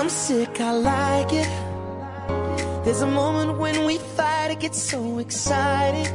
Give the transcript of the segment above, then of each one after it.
I'm sick, I like it. There's a moment when we fight, it gets so exciting.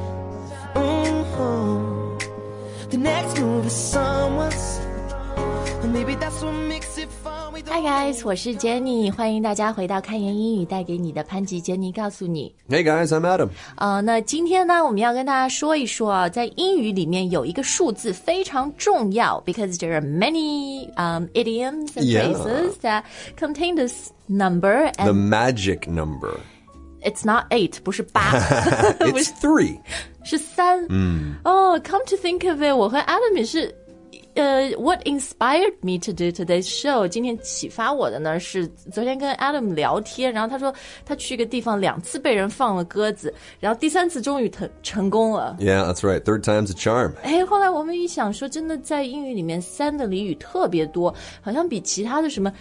The next move is someone's. Maybe that's what makes it fun. Hi guys, 我是 Jenny， 欢迎大家回到开言英语，带给你的潘吉 Jenny 告诉你。 Hey guys, I'm Adam. 那今天呢，我们要跟大家说一说啊，在英语里面有一个数字非常重要 because there are many idioms and phrases that contain this number. And the magic number. It's not 8, 不是8 It's 3. 是3。Come to think of it, 我和 Adam 也是what inspired me to do today's show 今天启发我的呢是昨天跟 Adam 聊天，然后他说他去一个地方2次被人放了鸽子，然后第3次终于成功了。 Yeah, that's right. 3rd time's a charm. 后来我们一想说真的在英语里面3的俚语特别多，好像比其他的什么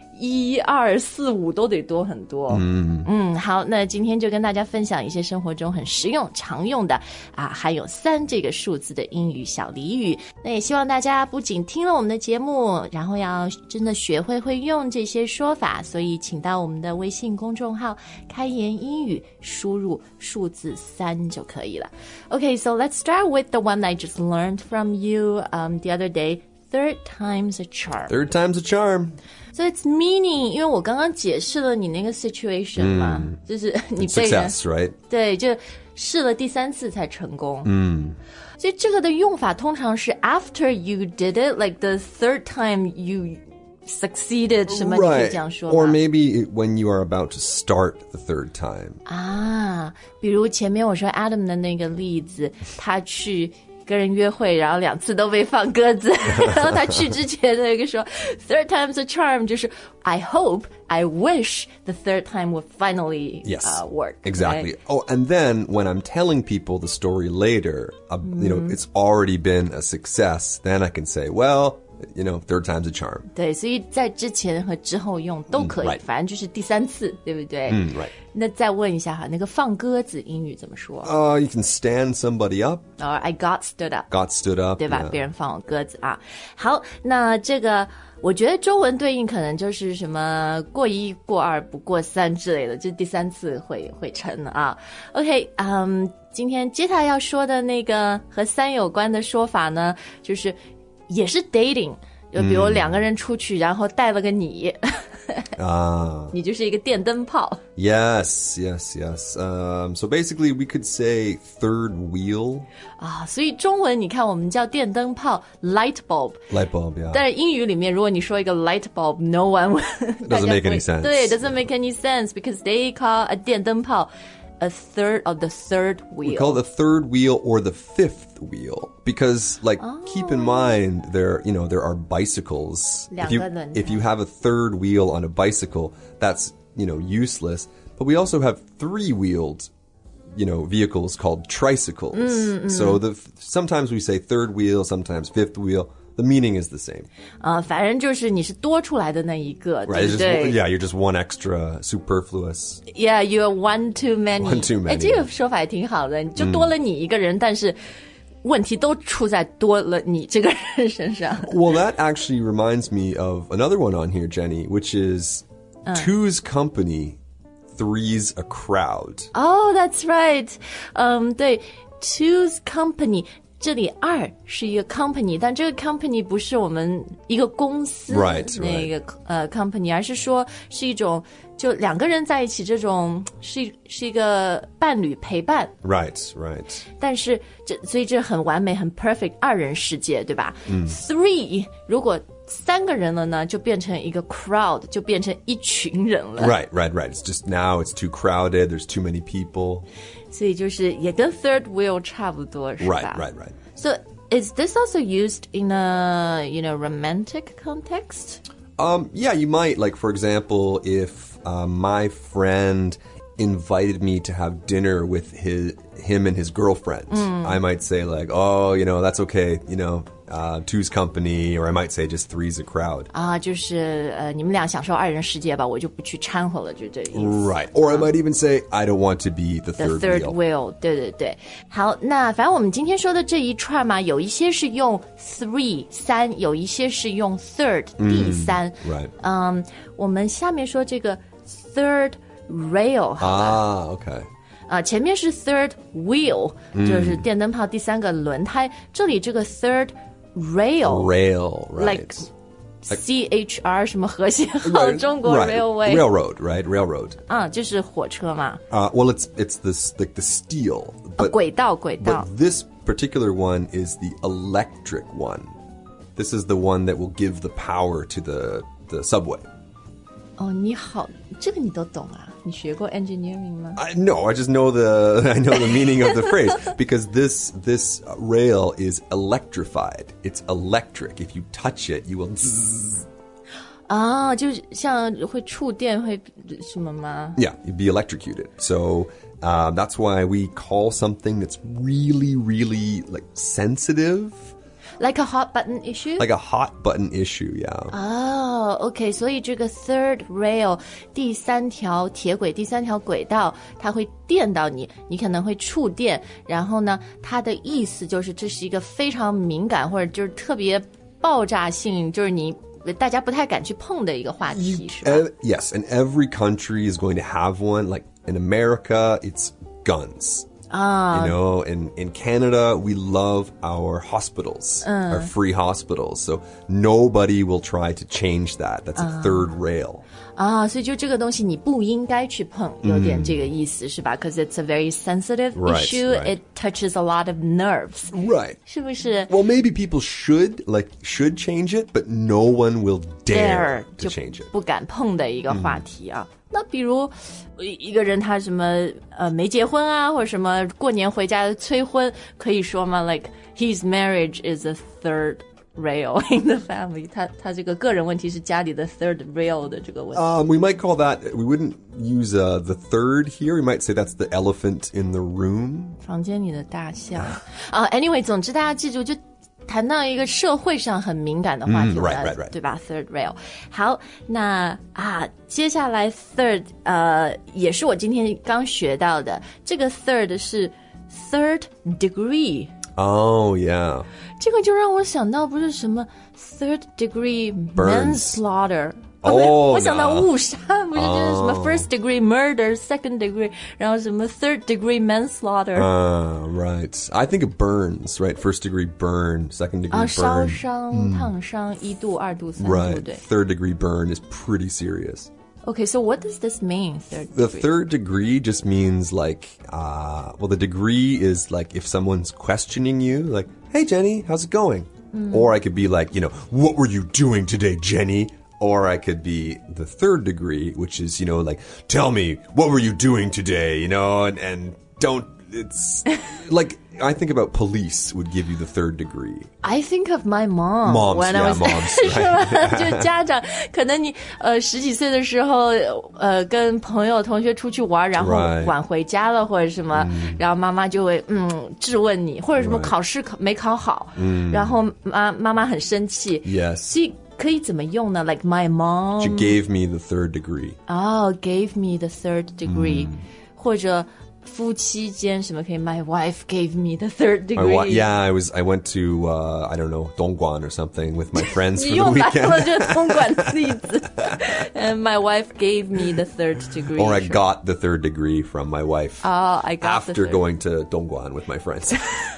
1、2、4、5都得多很多。好，那今天就跟大家分享一些生活中很实用常用的还有3这个数字的英语小俚语。那也希望大家不仅听了我们的节目，然后要真的学会用这些说法，所以请到我们的微信公众号开言英语，输入数字3就可以了。Okay, so let's start with the one I just learned from you the other day. 3rd time's a charm. 3rd time's a charm. So it's meaning, 因为我刚刚解释了你那个 situation 嘛，就是你被人 Success, right? 对，就试了第3次才成功。所以这个的用法通常是 after you did it, like the 3rd time you succeeded 什么，你可以这样说吗？ Or maybe when you are about to start the 3rd time. 比如前面我说 Adam 的那个例子，他去跟人约会，然后2次都被放鸽子，然后他去之前那个说 third time's a charm， 就是 I hope, I wish the 3rd time would finally work. Exactly. Right? Oh, and then when I'm telling people the story later, you know, it's already been a success, then I can say, well, you know, 3rd time's a charm. 对，所以在之前和之后用都可以， right. 反正就是第3次，对不对 right. 那再问一下哈，那个放鸽子英语怎么说 You can stand somebody up. Or I got stood up. Got stood up. 对吧？ Yeah. 别人放我鸽子啊。好，那这个我觉得中文对应可能就是什么过1过2不过3之类的，就第3次会成啊。OK， 今天接下来要说的那个和3有关的说法呢，就是也是 dating， 就比如2个人出去，然后带了个你。你就是一个电灯泡。 Yes. So basically we could say third wheel. 所以中文你看我们叫电灯泡 light bulb. Light bulb, yeah. 但是英语里面如果你说一个 light bulb, no one Doesn't make any sense. 对 doesn't make any sense because they call a 电灯泡a third of the third wheel. We call it the 3rd wheel or the 5th wheel because, like, keep in mind there are bicycles. If you have a 3rd wheel on a bicycle, that's, useless. But we also have 3-wheeled, vehicles called tricycles. So sometimes we say 3rd wheel, sometimes 5th wheel.The meaning is the same. 反正就是你是多出来的那一个， Right, 对不对？ you're just one extra superfluous. Yeah, you're one too many. One too many. 这个说法也挺好的，你就多了你一个人，但是问题都出在多了你这个人身上。 Well, that actually reminds me of another one on here, Jenny, which is two's company, three's a crowd. Oh, that's right. 对 ，two's company。这里2是一个 company， 但这个 company 不是我们一个公司 right. 那个company， 而是说是一种就2个人在一起这种是一个伴侣陪伴。 Right. 但是所以这很完美很 perfect 2人世界，对吧？3如果3个人了呢，就变成一个 crowd， 就变成一群人了。 Right. It's just now it's too crowded. There's too many people. 所以就是也跟 third wheel 差不多，是吧？ Right. So is this also used in a romantic context? Yeah, you might. Like, for example, if my friend invited me to have dinner with him and his girlfriend, I might say like, oh, that's okay. two's company, or I might say just three's a crowd. 就是你们俩享受二人世界吧，我就不去掺和了，就这意思。 Right. Or I might even say, I don't want to be the third wheel. 对对对。好，那反正我们今天说的这一串嘛，有一些是用 three 三，有一些是用 third 第三。 Right. 我们下面说这个 third rail 好吧。 Okay. 前面是 third wheel，就是电灯泡第三个轮胎。这里这个 third rail, right. CHR 什么和谐号中国 railway railroad, right? Railroad. 就是火車嘛。 Well, it's this like the steel. But, 軌道。 But this particular one is the electric one. This is the one that will give the power to the subway. 你好，这个你都懂啊？你学过 engineering 吗 ？No, I just know the meaning of the phrase because this rail is electrified. It's electric. If you touch it, you will. 就像会触电会什么吗？ Yeah, you'd be electrocuted. So that's why we call something that's really, really like sensitive.Like a hot button issue? Like a hot button issue, yeah. OK. 所以这个 third rail 第三条铁轨第三条轨道它会电到你，你可能会触电，然后呢它的意思就是这是一个非常敏感或者就是特别爆炸性，就是大家不太敢去碰的一个话题，是吧 ？Yes, and every country is going to have one. Like in America, it's guns.You know, in Canada, we love our hospitals, our free hospitals. So nobody will try to change that. That's a third rail. 所以就这个东西你不应该去碰，有点这个意思是吧？ Because it's a very sensitive issue. Right. It touches a lot of nerves. Right. 是不是？ Well, maybe people should change it, but no one will dare to change it. 不敢碰的一个话题啊。那比如一个人他什么没结婚啊，或者什么过年回家催婚，可以说吗 ？Like his marriage is a third rail in the family. 他这个个人问题是家里的 third rail 的这个问题。 We might call that. We wouldn't use the third here. We might say that's the elephant in the room. 房间里的大象。Anyway， 总之大家记住就。谈到一个社会上很敏感的话题 right. 对吧 ？Third rail。好，那接下来 third 也是我今天刚学到的，这个 third 是 third degree。 Oh yeah。 这个就让我想到不是什么 third degree manslaughter。我想到误杀，不是就是什么 first degree murder, second degree， 然后什么 third degree manslaughter。 Right. I think it burns, right? First degree burn, second degree burn. 烧伤、烫伤，1度、2度、3度， Right. 对。 Third degree burn is pretty serious. Okay, so what does this mean, third degree? The third degree just means like, well, the degree is like if someone's questioning you, like, hey, Jenny, how's it going? Or I could be like, what were you doing today, Jenny?Or I could be the third degree, which is, like, tell me, what were you doing today? And don't, it's like, I think about police would give you the third degree. I think of my mom. Moms, right. 就家长，可能你十几岁的时候，跟朋友同学出去玩，然后晚回家了或者什么，然后妈妈就会质问你，或者什么考试没考好，然后妈妈很生气。 Yes. 可以怎么用呢 ？Like my mom. She gave me the third degree. Gave me the third degree. 或者夫妻间什么可以 ？My wife gave me the third degree. Yeah, I went to I don't know Dongguan or something with my friends for the weekend. 你用来了这东莞的例子。And my wife gave me the third degree. Or I got the third degree from my wife. I got after going to Dongguan with my friends.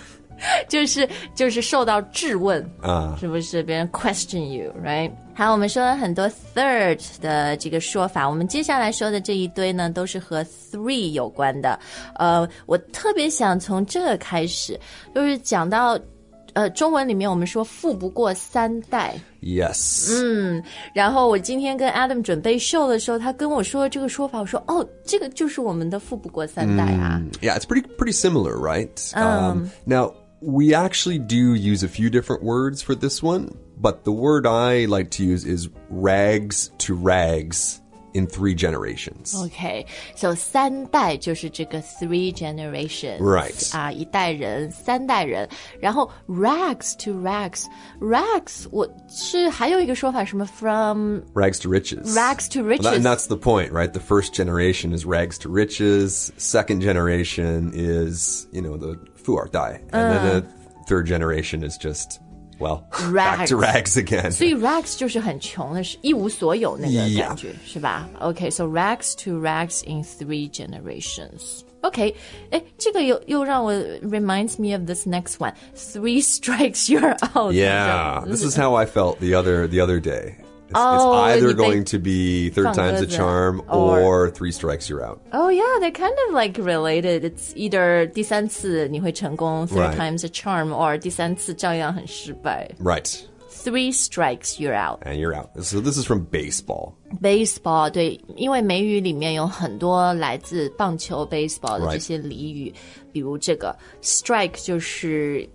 就是受到质问是不是别人 question you right？ 好，我们说了很多 third 的这个说法，我们接下来说的这一堆呢都是和 three 有关的。我特别想从这个开始，就是讲到中文里面我们说富不过三代。 Yes. 然后我今天跟 Adam 准备秀的时候，他跟我说这个说法，我说这个就是我们的富不过三代啊。 Yeah, it's pretty similar, right? Now.We actually do use a few different words for this one, but the word I like to use is rags to rags. in 3 generations. Okay, so 3代就是这个 3 generations. Right. 一代人3代人。然后 rags to rags 我是还有一个说法什么 from rags to riches. Rags to riches. And that's the point, right? The first generation is rags to riches. Second generation is, the 富二代. And then the third generation is just...Well, rags. Back to rags again. 所以 rags 就是很穷的，是一无所有那个感觉，是吧 ？Okay, so rags to rags in 3 generations. Okay, 这个又让我 reminds me of this next one. 3 strikes you're out. Yeah, this is how I felt the other day.It's either going to be 3rd time's a charm or 3 strikes you're out. Oh yeah, they're kind of like related. It's either 第3次你会成功 3rd time's a charm, or 第3次照样很失败 Right. 3 strikes you're out. And you're out. So this is from baseball. Baseball, 对，因为美语里面有很多来自棒球 baseball 的这些俚语，比如这个 strike 就是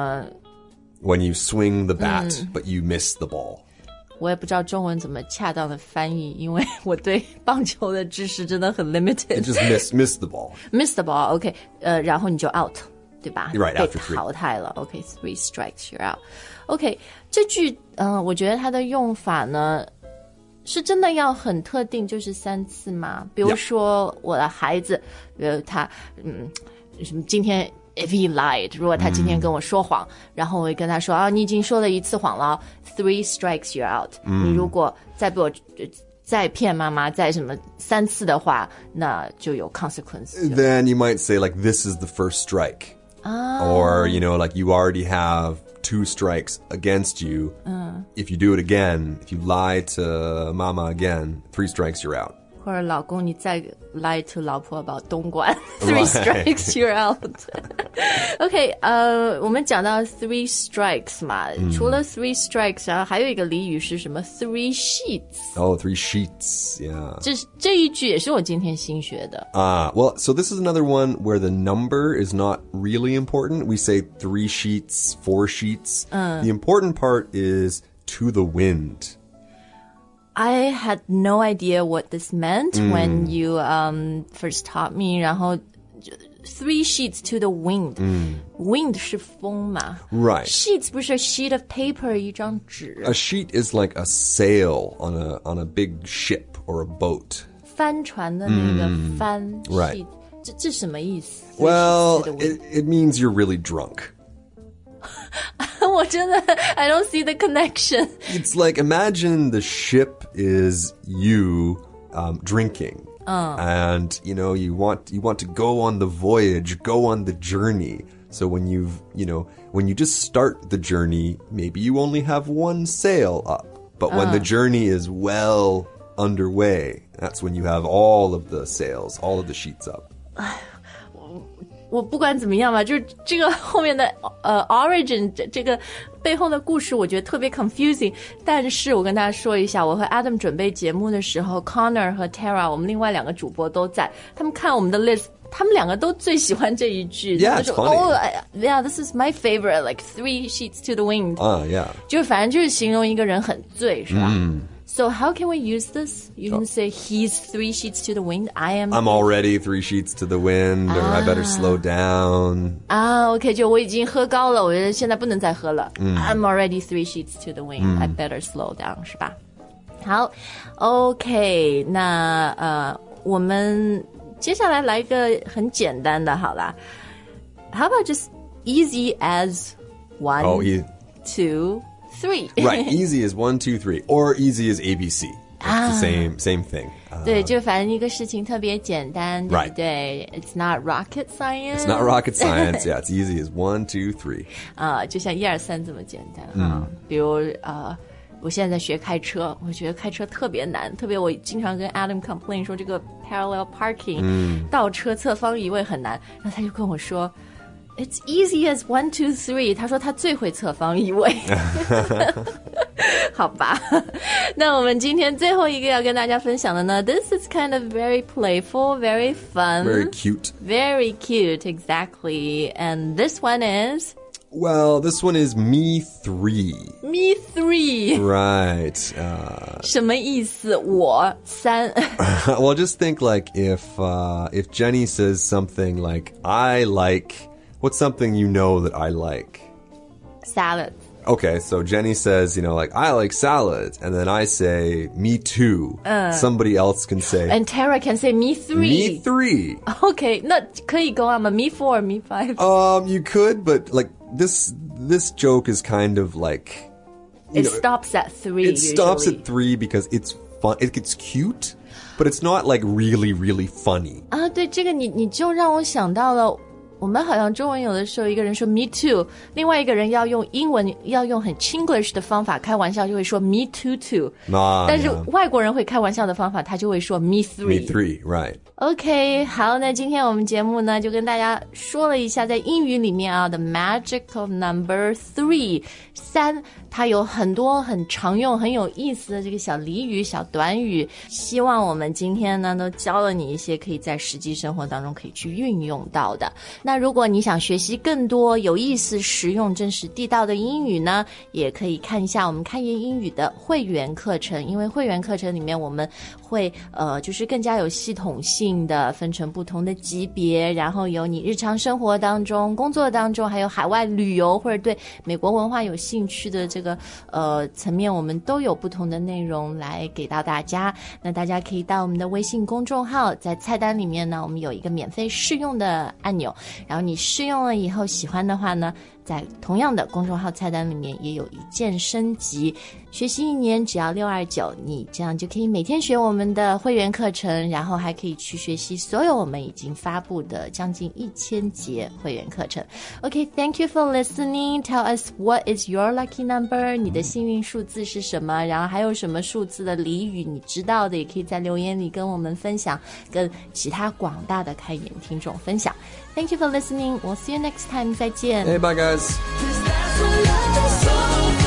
when you swing the bat, but you miss the ball. 我也不知道中文怎么恰当的翻译，因为我对棒球的知识真的很 limited. You just miss the ball. Miss the ball, OK. 然后你就 out, 对吧？ Right, 被 after 3. 淘汰了 OK, 3 strikes you're out. OK, 这句我觉得它的用法呢是真的要很特定，就是3次吗？比如说我的孩子，他什么今天If he lied, 如果他今天跟我说谎，然后我会跟他说你已经说了1次谎了 3 strikes you're out. 你如果再骗妈妈再什么3次的话，那就有 consequence. Then you might say like this is the first strike. Or, like you already have 2 strikes against you. If you do it again, if you lie to mama again, 3 strikes you're out. 或者老公你再 lie to 老婆about 东莞 3 strikes you're out. OK, 我们讲到 3 strikes 嘛，除了 3 strikes 然后还有一个俚语是什么 3 sheets. Oh, 3 sheets, yeah. 这一句也是我今天新学的。 Well, so this is another one where the number is not really important. We say 3 sheets, 4 sheets. The important part is to the wind.I had no idea what this meant when you first taught me. 然后 3 sheets to the wind. Wind 是风嘛 Right. Sheets 不是 a sheet of paper 一张纸 A sheet is like a sail on a big ship or a boat. 帆船的那个帆 Right. 这什么意思 Well, it means you're really drunk. 我真的 I don't see the connection. It's like imagine the ship is you drinking. And you want to go on the voyage, go on the journey. So when you just start the journey, maybe you only have 1 sail up. But when the journey is well underway, that's when you have all of the sails, all of the sheets up. 我不管怎么样吧，就是这个后面的origin 这个背后的故事，我觉得特别 confusing。但是我跟大家说一下，我和 Adam 准备节目的时候 ，Connor 和 Tara 我们另外2个主播都在，他们看我们的 list， 他们2个都最喜欢这一句。 Yeah, it's funny. Yeah, this is my favorite. Like 3 sheets to the wind. Yeah. 就反正就是形容一个人很醉，是吧？So how can we use this? You can say he's 3 sheets to the wind. I'm already 3 sheets to the wind, or I better slow down. OK, 就我已经喝高了，我觉得现在不能再喝了。I'm already 3 sheets to the wind. I better slow down, 是吧？好 ，OK, 那我们接下来来一个很简单的，好啦。How about just easy as 1, 2, 3 Right, easy is 1, 2, 3, or easy as ABC. It's the same thing. 对，就反正一个事情特别简单，对不对 It's not rocket science. It's not rocket science. Yeah, it's easy as 1, 2, 3. 就像1, 2, 3这么简单比如我现在在学开车，我觉得开车特别难，特别我经常跟 Adam complain 说这个 parallel parking 倒车侧方移位很难，然后他就跟我说It's easy as 1, 2, 3. 他说他最会侧方移位。好吧，那我们今天最后一个要跟大家分享的呢 This is kind of very playful, very fun. Very cute. Very cute, exactly. And this one is? Well, this one is me 3. Me 3 Right. 什么意思？我3 Well, just think like if Jenny says something like, I like, what's something you know that I like? Salad. Okay, so Jenny says, like, I like salad. And then I say, me too. Somebody else can say. And Tara can say, me 3. Me 3. Okay, 那可以go on 吗？ Me 4, me 5. You could, but like this joke is kind of like... It stops at 3 It stops usually. at 3 because it's fun. It's cute, but it's not like really, really funny. 啊，对，这个你就让我想到了。我们好像中文有的时候一个人说 me too， 另外一个人要用英文要用很 Chinglish 的方法开玩笑就会说 me too too， 但是外国人会开玩笑的方法他就会说 me 3。 Me 3, right. OK， 好，那今天我们节目呢就跟大家说了一下在英语里面啊 The magic of number 3， 3它有很多很常用很有意思的这个小俚语小短语，希望我们今天呢都教了你一些可以在实际生活当中可以去运用到的。那如果你想学习更多有意思实用真实地道的英语呢，也可以看一下我们开言英语的会员课程，因为会员课程里面我们会就是更加有系统性的分成不同的级别，然后有你日常生活当中工作当中还有海外旅游或者对美国文化有兴趣的这个层面，我们都有不同的内容来给到大家。那大家可以到我们的微信公众号，在菜单里面呢我们有一个免费试用的按钮，然后你试用了以后喜欢的话呢，在同样的公众号菜单里面也有一键升级，学习1年只要629，你这样就可以每天学我们的会员课程，然后还可以去学习所有我们已经发布的将近1000节会员课程。Okay, thank you for listening. Tell us what is your lucky number. 你的幸运数字是什么？然后还有什么数字的俚语你知道的，也可以在留言里跟我们分享，跟其他广大的开言听众分享。Thank you for listening. We'll see you next time. 再见。 Hey, bye guys.